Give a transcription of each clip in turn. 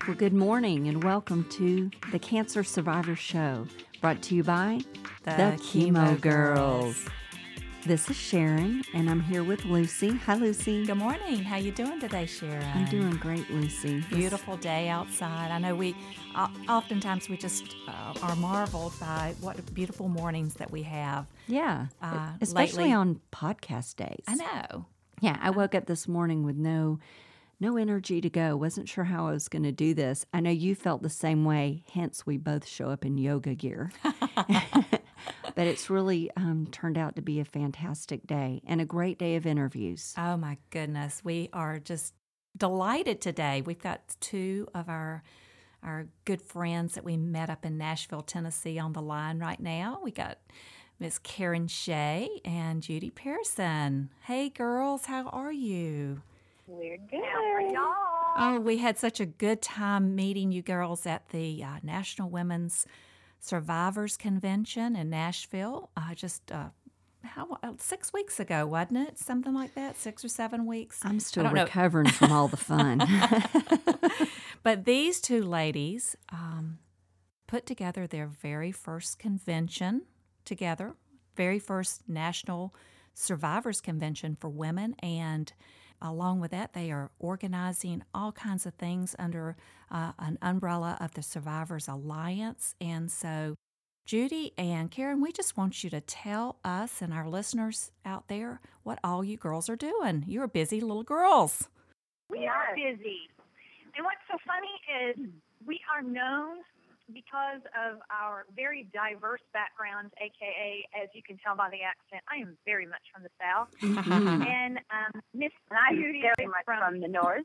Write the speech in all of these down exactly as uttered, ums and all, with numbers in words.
Well, good morning and welcome to the Cancer Survivor Show, brought to you by The, the Chemo, Chemo Girls. Girls. This is Sharon, and I'm here with Lucy. Hi, Lucy. Good morning. How you doing today, Sharon? I'm doing great, Lucy. Beautiful day outside. I know we, uh, oftentimes we just uh, are marveled by what beautiful mornings that we have. Yeah, Uh, especially lately. on podcast days. I know. Yeah, I woke up this morning with no no energy to go. Wasn't sure how I was going to do this. I know you felt the same way, hence we both show up in yoga gear. But it's really um, turned out to be a fantastic day and a great day of interviews. Oh, my goodness. We are just delighted today. We've got two of our our good friends that we met up in Nashville, Tennessee on the line right now. We got Miss Karen Shea and Judy Pearson. Hey, girls, how are you? We're good. How are y'all? Oh, we had such a good time meeting you girls at the uh, National Women's Survivors Convention in Nashville. Uh, just uh, how uh, six weeks ago, wasn't it? Something like that, six or seven weeks. I'm I still don't know. recovering from all the fun. But these two ladies um, put together their very first convention together, very first National Survivors Convention for women, and along with that, they are organizing all kinds of things under uh, an umbrella of the Survivors Alliance. And so, Judy and Karen, we just want you to tell us and our listeners out there what all you girls are doing. You're busy little girls. We are busy. And what's so funny is we are known because of our very diverse backgrounds, a k a, as you can tell by the accent, I am very much from the South. Mhm. And um, Miss Judy is very much from, from the north.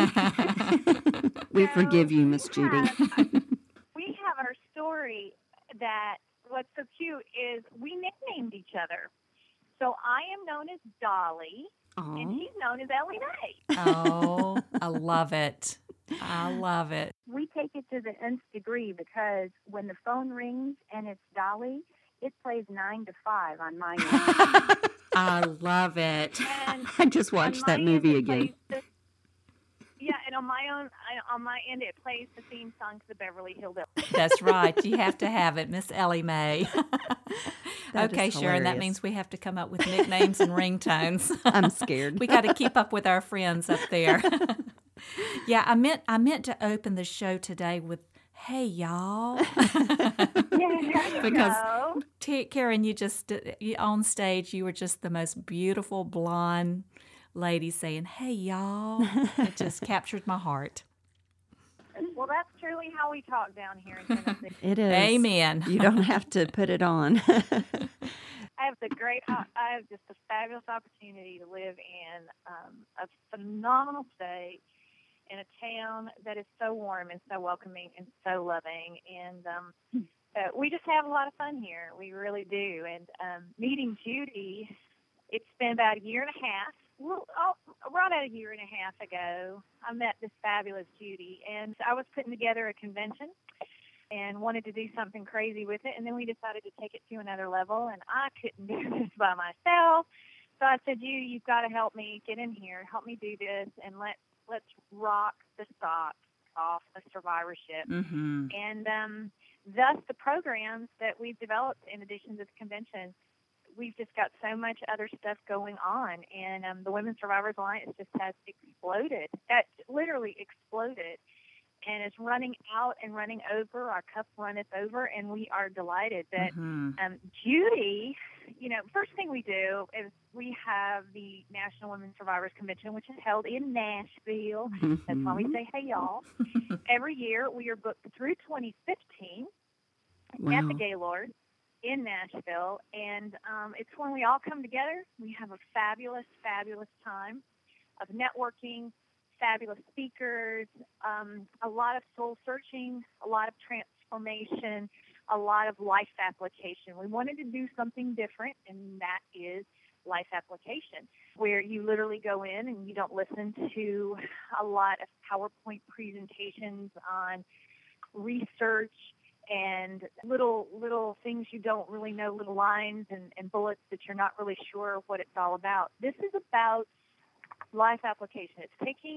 We So forgive you, Miss we Judy. have- we have our story that what's so cute is we nicknamed each other. So I am known as Dolly, and Aw. she's known as Ellie Mae. Oh, I love it. I love it. We take it to the nth degree because when the phone rings and it's Dolly, it plays nine to five on my end. I love it. And I just on watched my that end, movie it again. plays the- yeah, and on my own, I- on my end, it plays the theme song to the Beverly Hillbillies. That's right. You have to have it, Miss Ellie Mae. That Okay, is Sharon, that hilarious. means we have to come up with nicknames and ringtones. I'm scared. We got to keep up with our friends up there. Yeah, I meant I meant to open the show today with "Hey y'all," Yeah, Because- no. T- Karen, you just you, on stage, you were just the most beautiful blonde lady saying "Hey y'all." It just captured my heart. Well, that's truly how we talk down here in Tennessee. It is. Amen. You don't have to put it on. I have the great, I have just a fabulous opportunity to live in um, a phenomenal state, in a town that is so warm and so welcoming and so loving. And um, uh, we just have a lot of fun here. We really do. And um, meeting Judy, it's been about a year and a half. Well, oh, right at a year and a half ago, I met this fabulous Judy. And I was putting together a convention and wanted to do something crazy with it. And then we decided to take it to another level. And I couldn't do this by myself. So I said, you, you've got to help me get in here. Help me do this. And let let's rock the socks off of survivorship. Mm-hmm. And um, thus the programs that we've developed in addition to the convention, we've just got so much other stuff going on. And um, the Women's Survivors Alliance just has exploded. It literally exploded. And it's running out and running over. Our cup runneth over, and we are delighted that Mm-hmm. um, Judy, you know, first thing we do is we have the National Women's Survivors Convention, which is held in Nashville. That's why we Mhm. say, hey, y'all. Every year we are booked through twenty fifteen at Wow. the Gaylord in Nashville. And um, it's when we all come together. We have a fabulous, fabulous time of networking, fabulous speakers, um, a lot of soul searching, a lot of transformation, a lot of life application. We wanted to do something different, and that is life application, where you literally go in and you don't listen to a lot of PowerPoint presentations on research and little little things you don't really know, little lines and, and bullets that you're not really sure what it's all about. This is about life application. It's taking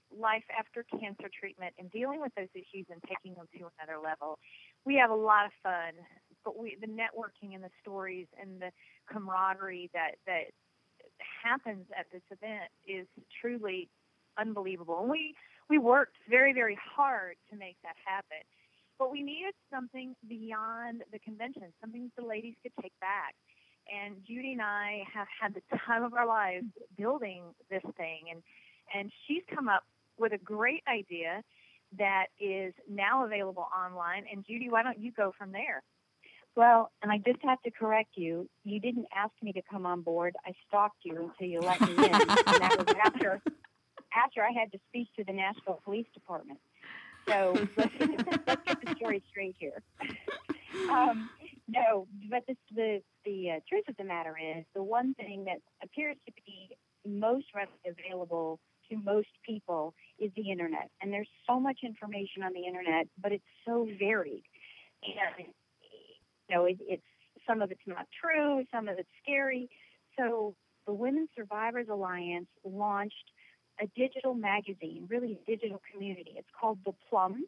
life after cancer treatment and dealing with those issues and taking them to another level. We have a lot of fun, but we, the networking and the stories and the camaraderie that, that happens at this event is truly unbelievable. And we, we worked very, very hard to make that happen. But we needed something beyond the convention, something the ladies could take back. And Judy and I have had the time of our lives building this thing. And, and she's come up with a great idea that is now available online. And Judy, why don't you go from there? Well, and I just have to correct you. You didn't ask me to come on board. I stalked you until you let me in. And that was after, after I had to speak to the Nashville Police Department. So let's get, the, let's get the story straight here. um, no, but the the, the uh, truth of the matter is, the one thing that appears to be most readily available to most people is the internet. And there's so much information on the internet, but it's so varied. And, you know, it, it's some of it's not true, some of it's scary. So the Women Survivors Alliance launched a digital magazine, really a digital community. It's called The Plum,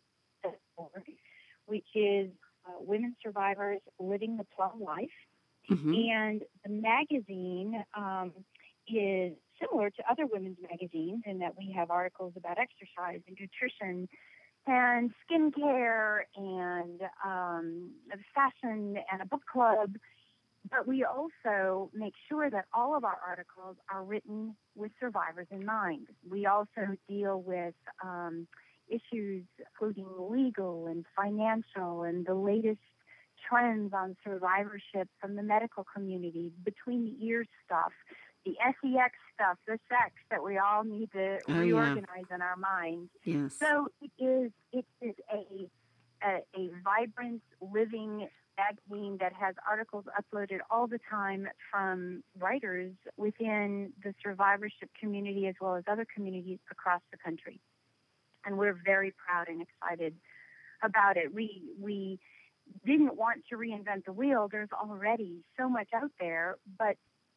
which is uh, women survivors living the plum life. Mm-hmm. And the magazine um, is similar to other women's magazines in that we have articles about exercise and nutrition and skincare and um, fashion and a book club. But we also make sure that all of our articles are written with survivors in mind. We also deal with um, issues including legal and financial and the latest trends on survivorship from the medical community, between the ears stuff, the S E X stuff, the sex that we all need to Oh, reorganize in our minds. Yes. So it is, it is a, a, a vibrant, living magazine that has articles uploaded all the time from writers within the survivorship community as well as other communities across the country. And we're very proud and excited about it. We we didn't want to reinvent the wheel. There's already so much out there, but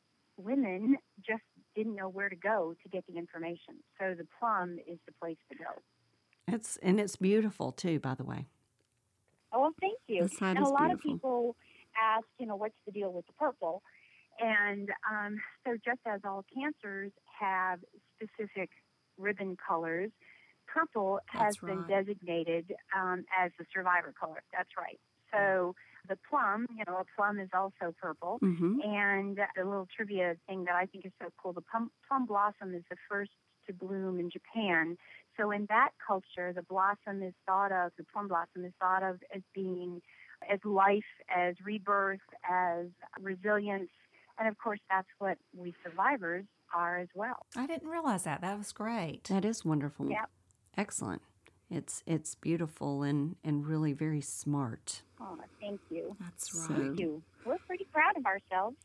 women just didn't know where to go to get the information. So the Plum is the place to go. It's and it's beautiful too, by the way. Oh, well, thank you. The site And is a lot beautiful. of people ask, you know, what's the deal with the purple? And um, so just as all cancers have specific ribbon colors, purple has That's been right. designated um, as the survivor color. That's right. So the plum, you know, a plum is also purple. Mm-hmm. And the little trivia thing that I think is so cool, the plum, plum blossom is the first to bloom in Japan. So in that culture, the blossom is thought of, the plum blossom is thought of as being, as life, as rebirth, as resilience. And of course, that's what we survivors are as well. I didn't realize that. That was great. That is wonderful. Yep. Excellent. It's it's beautiful and, and really very smart. Oh, thank you. That's So- right. Thank you. We're pretty proud of ourselves.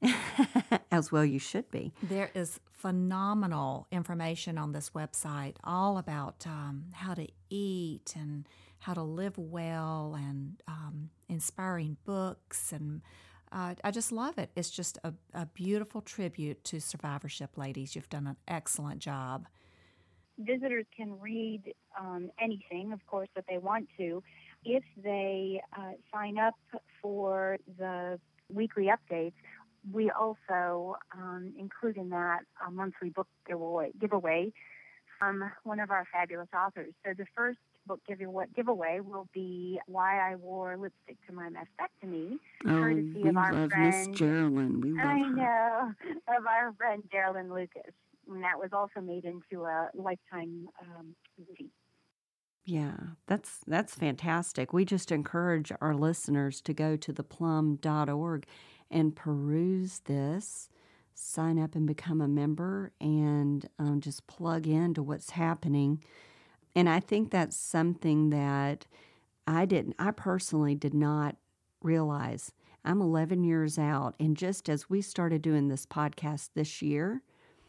As well you should be. There is phenomenal information on this website, all about um, how to eat and how to live well, and um, inspiring books. And uh, I just love it. It's just a, a beautiful tribute to survivorship, ladies. You've done an excellent job. Visitors can read um, anything, of course, that they want to. If they uh, sign up for the weekly updates, we also um, include in that a monthly book giveaway, giveaway from one of our fabulous authors. So the first book giveaway, giveaway will be Why I Wore Lipstick to My Mastectomy, Oh, courtesy we of our love Miss friend. Geraldine. We love I her. know, of our friend Geraldine Lucas. And that was also made into a Lifetime um, movie. Yeah, that's that's fantastic. We just encourage our listeners to go to the plum dot org and peruse this, sign up and become a member, and um, just plug into what's happening. And I think that's something that I didn't, I personally did not realize. I'm eleven years out, and just as we started doing this podcast this year,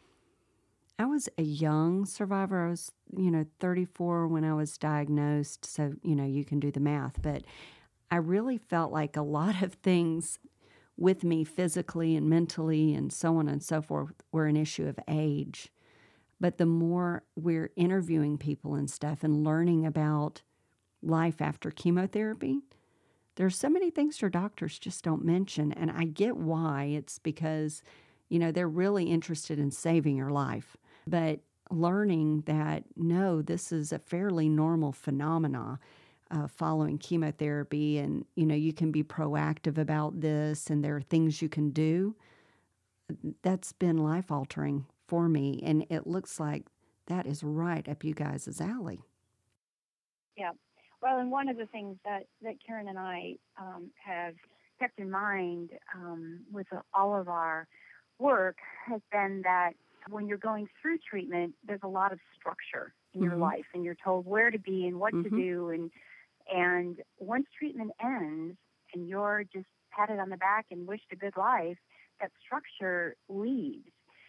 I was a young survivor. I was, you know, thirty-four when I was diagnosed. So, you know, you can do the math. But I really felt like a lot of things with me physically and mentally and so on and so forth were an issue of age. But the more we're interviewing people and stuff and learning about life after chemotherapy, there's so many things your doctors just don't mention. And I get why. It's because, you know, they're really interested in saving your life. But learning that, no, this is a fairly normal phenomena uh, following chemotherapy. And, you know, you can be proactive about this and there are things you can do. That's been life-altering for me. And it looks like that is right up you guys' alley. Yeah. Well, and one of the things that, that Karen and I um, have kept in mind um, with all of our work has been that when you're going through treatment, there's a lot of structure in Mm-hmm. your life, and you're told where to be and what Mm-hmm. to do. And and once treatment ends and you're just patted on the back and wished a good life, that structure leaves.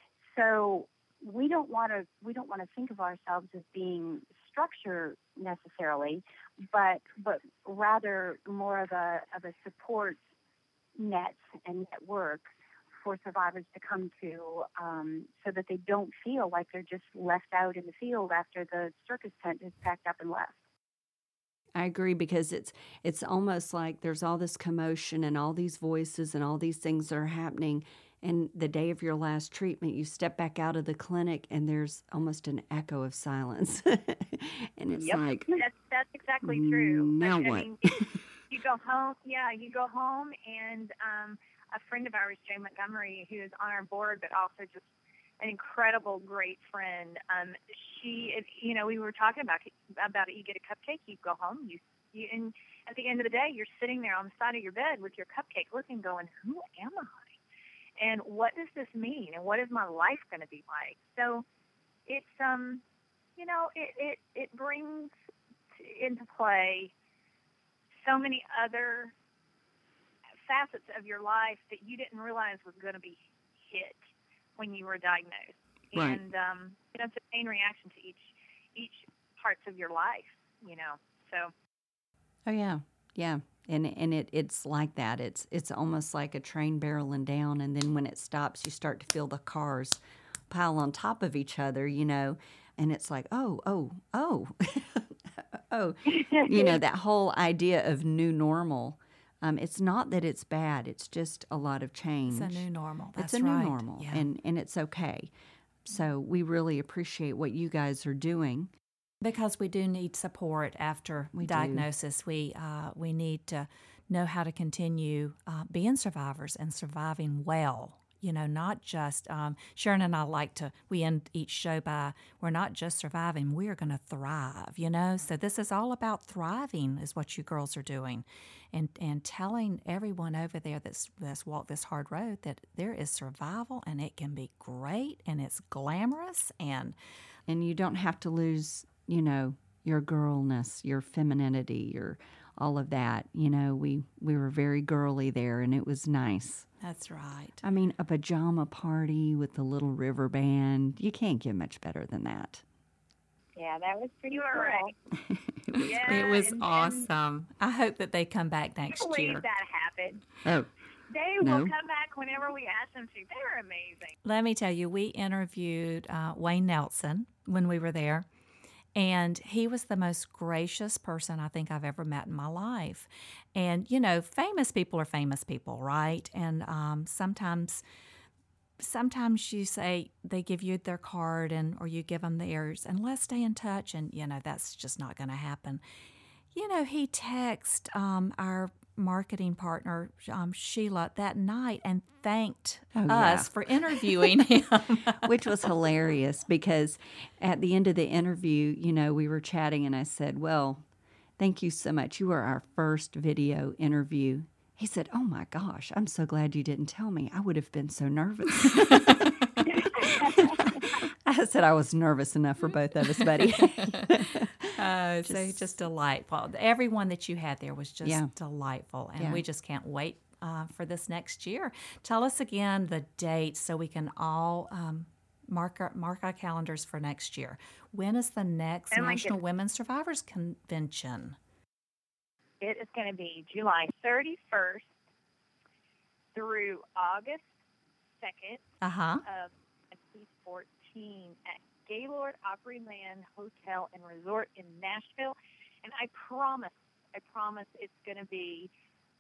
So we don't want to we don't want to think of ourselves as being structure necessarily, but but rather more of a of a support net and network for survivors to come to, um, so that they don't feel like they're just left out in the field after the circus tent is packed up and left. I agree, because it's it's almost like there's all this commotion and all these voices and all these things that are happening. And the day of your last treatment, you step back out of the clinic and there's almost an echo of silence. And it's Yep. like, That's that's exactly true. now I, I what? mean, you, you go home, yeah, you go home, and um, a friend of ours, Jay Montgomery, who is on our board, but also just an incredible, great friend. Um, she, you know, we were talking about about it. You get a cupcake, you go home, you, you, and at the end of the day, you're sitting there on the side of your bed with your cupcake, looking, going, "Who am I? And what does this mean? And what is my life going to be like?" So it's, um, you know, it, it, it brings into play so many other facets of your life that you didn't realize was going to be hit when you were diagnosed. Right. And, um, you know, it's a chain reaction to each, each parts of your life, you know, so. Oh yeah, yeah, and and it it's like that. It's it's almost like a train barreling down, and then when it stops, you start to feel the cars pile on top of each other, you know, and it's like, oh, oh, oh, oh, you know, that whole idea of new normal. Um, it's not that it's bad; it's just a lot of change. It's a new normal. That's it's a new right. normal, Yeah. and and it's okay. So we really appreciate what you guys are doing. Because we do need support after We do. diagnosis. We uh, we need to know how to continue uh, being survivors and surviving well. You know, not just um, Sharon and I like to. We end each show by we're not just surviving. We are going to thrive. You know, so this is all about thriving, is what you girls are doing, and and telling everyone over there that's that's walked this hard road that there is survival and it can be great and it's glamorous and And you don't have to lose, you know, your girlness, your femininity, your all of that. You know, we we were very girly there, and it was nice. that's right. I mean, a pajama party with the little river band. You can't get much better than that. Yeah, that was pretty You cool. are right. Yeah, It was and, awesome. I hope that they come back And next believe year. that happened. Oh, They No. will come back whenever we ask them to. They're amazing. Let me tell you, we interviewed uh, Wayne Nelson when we were there, and he was the most gracious person I think I've ever met in my life. And, you know, famous people are famous people, right? And um, sometimes sometimes you say they give you their card and or you give them theirs and let's stay in touch, and you know that's just not going to happen. You know, he texted um, our marketing partner um, Sheila that night and thanked Oh, yeah. us for interviewing him. which was hilarious, because at the end of the interview, you know, we were chatting and I said, well, thank you so much. You were our first video interview. He said, oh my gosh, I'm so glad you didn't tell me. I would have been so nervous. I said I was nervous enough for both of us, buddy. Uh, so just delightful. Everyone that you had there was just Yeah. delightful, and Yeah. we just can't wait uh, for this next year. Tell us again the dates so we can all um, mark our mark our calendars for next year. When is the next Oh, my National goodness. Women's Survivors Convention? It is going to be July thirty-first through August second Uh huh. of twenty fourteen at Gaylord Opryland Hotel and Resort in Nashville. And I promise, I promise it's going to be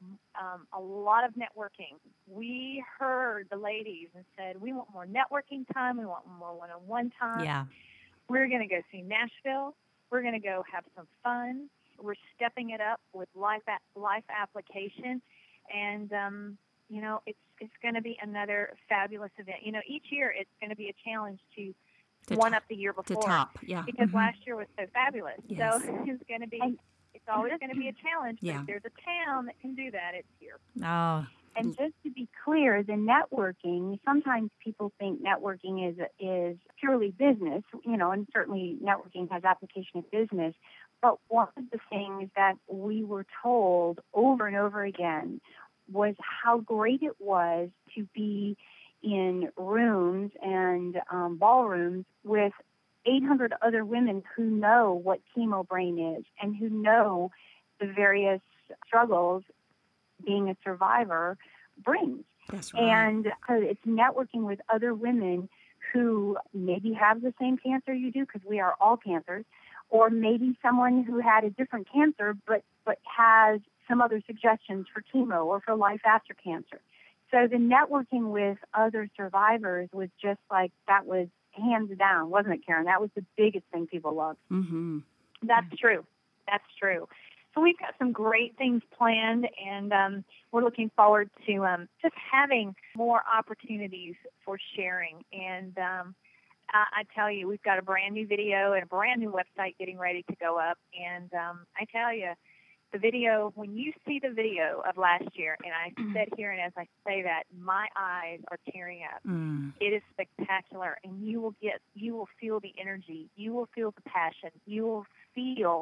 um, a lot of networking. We heard the ladies and said, we want more networking time. We want more one-on-one time. Yeah. We're going to go see Nashville. We're going to go have some fun. We're stepping it up with life a- life application. And, um, you know, it's it's going to be another fabulous event. You know, each year it's going to be a challenge to, To one top- up the year To before. top, yeah. Because Mhm. last year was so fabulous. Yes. So it's going to be, it's always going to be a challenge. But Yeah. if there's a town that can do that, it's here. Oh, And just to be clear, the networking, sometimes people think networking is is purely business, you know, and certainly networking has application in business. But one of the things that we were told over and over again was how great it was to be in rooms and um, ballrooms with eight hundred other women who know what chemo brain is and who know the various struggles being a survivor brings. that's right. And uh, it's networking with other women who maybe have the same cancer you do, because we are all cancers, or maybe someone who had a different cancer but, but has some other suggestions for chemo or for life after cancer. So the networking with other survivors was just like, that was hands down, wasn't it, Karen? That was the biggest thing people loved. Mm-hmm. That's true. That's true. So we've got some great things planned, and um, we're looking forward to um, just having more opportunities for sharing. And um, I, I tell you, we've got a brand new video and a brand new website getting ready to go up. And um, I tell you, the video, when you see the video of last year, and I sit here and as I say that, my eyes are tearing up. Mm. It is spectacular, and you will get, you will feel the energy, you will feel the passion, you will feel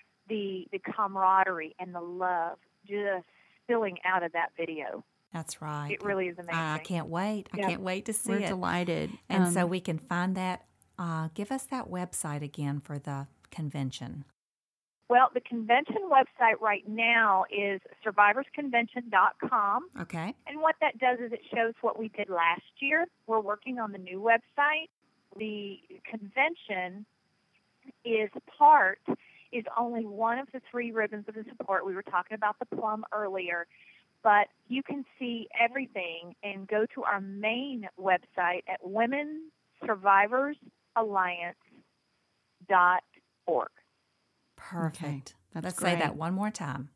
the the camaraderie and the love just spilling out of that video. That's right. It really is amazing. I can't wait. I Yeah. can't wait to see We're it. delighted. And Um, so we can find that. Uh, give us that website again for the convention. Well, the convention website right now is survivors convention dot com. Okay. And what that does is it shows what we did last year. We're working on the new website. The convention is part, is only one of the three ribbons of the support. We were talking about the plum earlier. But you can see everything and go to our main website at women survivors alliance dot org. Perfect. that's Let's say great. that one more time.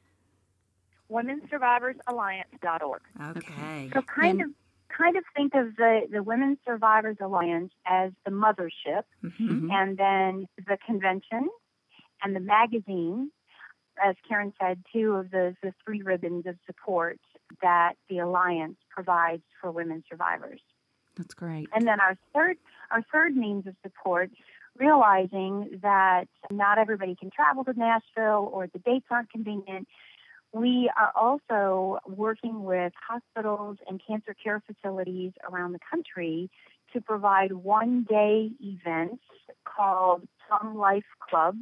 women survivors alliance dot org. Okay. So kind And- of kind of think of the, the Women's Survivors Alliance as the mothership, Mm-hmm. and then the convention and the magazine, as Karen said, two of the, the three ribbons of support that the Alliance provides for women survivors. That's great. And then our third our third means of support, realizing that not everybody can travel to Nashville or the dates aren't convenient. We are also working with hospitals and cancer care facilities around the country to provide one-day events called Plum Life Clubs,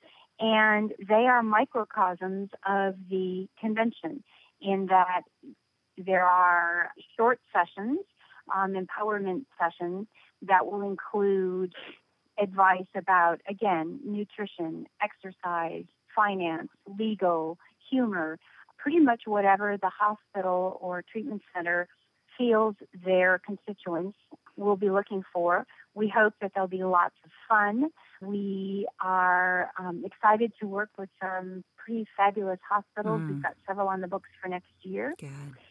and they are microcosms of the convention in that there are short sessions, um, empowerment sessions that will include advice about, again, nutrition, exercise, finance, legal, humor, pretty much whatever the hospital or treatment center feels their constituents will be looking for. We hope that there'll be lots of fun. We are um, excited to work with some pretty fabulous hospitals. Mm. We've got several on the books for next year. Good.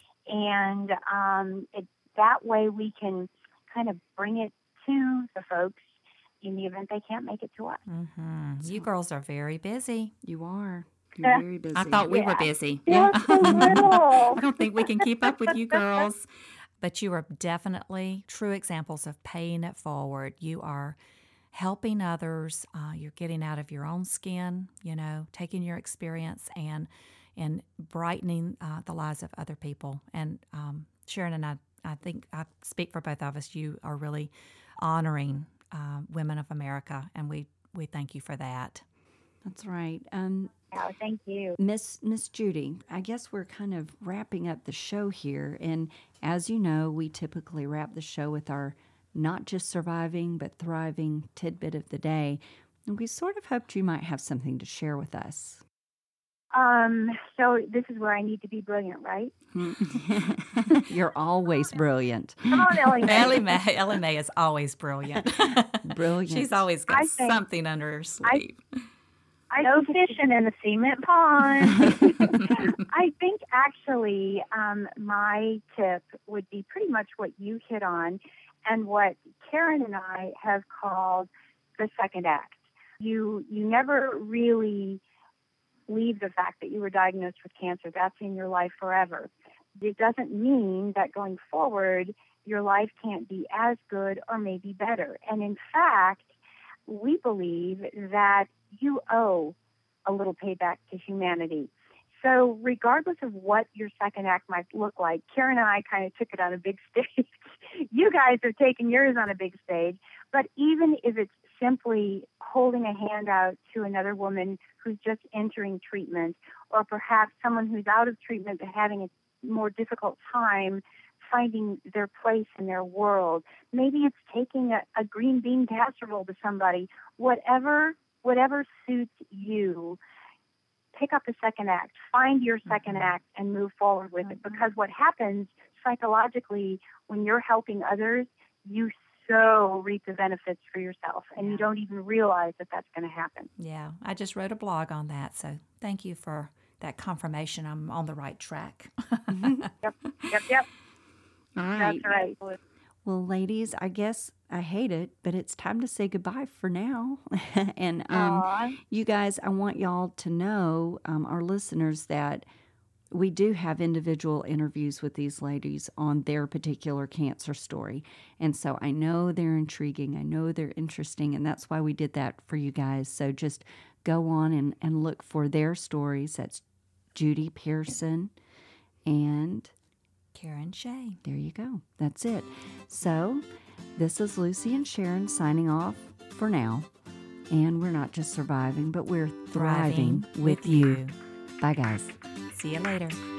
And um, it, that way we can kind of bring it to the folks in the event they can't make it to us. Mm-hmm. You girls are very busy. You are. You're very busy. I thought we were Yeah. busy. Just a little. I don't think we can keep up with you girls. But you are definitely true examples of paying it forward. You are helping others. Uh, you're getting out of your own skin, you know, taking your experience and and brightening uh, the lives of other people. And um, Sharon and I, I think I speak for both of us, you are really honoring uh, women of America, and we, we thank you for that. That's right. Um, Oh, thank you. Miss Miss Judy, I guess we're kind of wrapping up the show here, and as you know, we typically wrap the show with our not just surviving, but thriving tidbit of the day. And we sort of hoped you might have something to share with us. Um, so this is where I need to be brilliant, right? You're always brilliant. Come on, Ellie Mae. Ellie Mae, Ellie Mae is always brilliant. Brilliant. She's always got I think- something under her sleeve. I no fishing in the cement pond. I think actually um, my tip would be pretty much what you hit on and what Karen and I have called the second act. You you never really leave the fact that you were diagnosed with cancer. That's in your life forever. It doesn't mean that going forward your life can't be as good or maybe better. And in fact, we believe that you owe a little payback to humanity. So regardless of what your second act might look like, Karen and I kind of took it on a big stage. You guys are taking yours on a big stage. But even if it's simply holding a hand out to another woman who's just entering treatment, or perhaps someone who's out of treatment but having a more difficult time finding their place in their world. Maybe it's taking a, a green bean casserole to somebody. Whatever, whatever suits you, pick up the second act, find your second act, and move forward with it. Because what happens psychologically when you're helping others, you so reap the benefits for yourself, and you don't even realize that that's going to happen. Yeah, I just wrote a blog on that, so thank you for that confirmation. I'm on the right track. Yep, yep, yep. All right. That's right. Well, ladies, I guess I hate it, but it's time to say goodbye for now. And um, Aw. you guys, I want y'all to know, um, our listeners, that we do have individual interviews with these ladies on their particular cancer story. And so I know they're intriguing. I know they're interesting. And that's why we did that for you guys. So just go on and, and look for their stories. That's Judy Pearson and Karen Shea. there you go. That's it. So this is Lucy and Sharon signing off for now. And we're not just surviving, but we're thriving, with you. Bye, guys. See you later.